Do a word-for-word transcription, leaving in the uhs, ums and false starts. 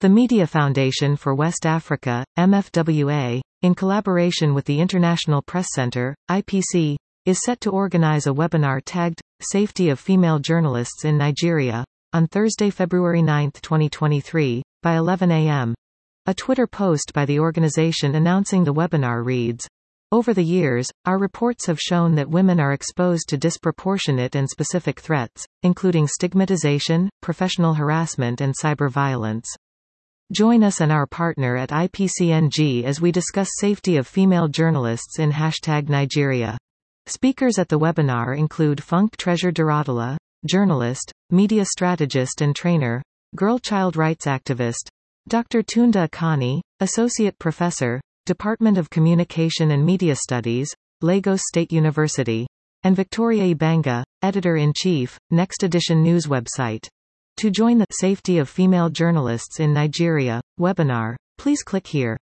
The Media Foundation for West Africa, M F W A, in collaboration with the International Press Center, I P C, is set to organize a webinar tagged, Safety of Female Journalists in Nigeria, on Thursday, February ninth, twenty twenty-three, by eleven a m A Twitter post by the organization announcing the webinar reads, "Over the years, our reports have shown that women are exposed to disproportionate and specific threats, including stigmatization, professional harassment and cyber violence. Join us and our partner at I P C N G as we discuss safety of female journalists in hashtag Nigeria." Speakers at the webinar include Funk Treasure Duradola, journalist, media strategist and trainer, girl child rights activist, Doctor Tunda Akani, associate professor, Department of Communication and Media Studies, Lagos State University, and Victoria Ibanga, editor-in-chief, Next Edition news website. To join the Safety of Female Journalists in Nigeria webinar, please click here.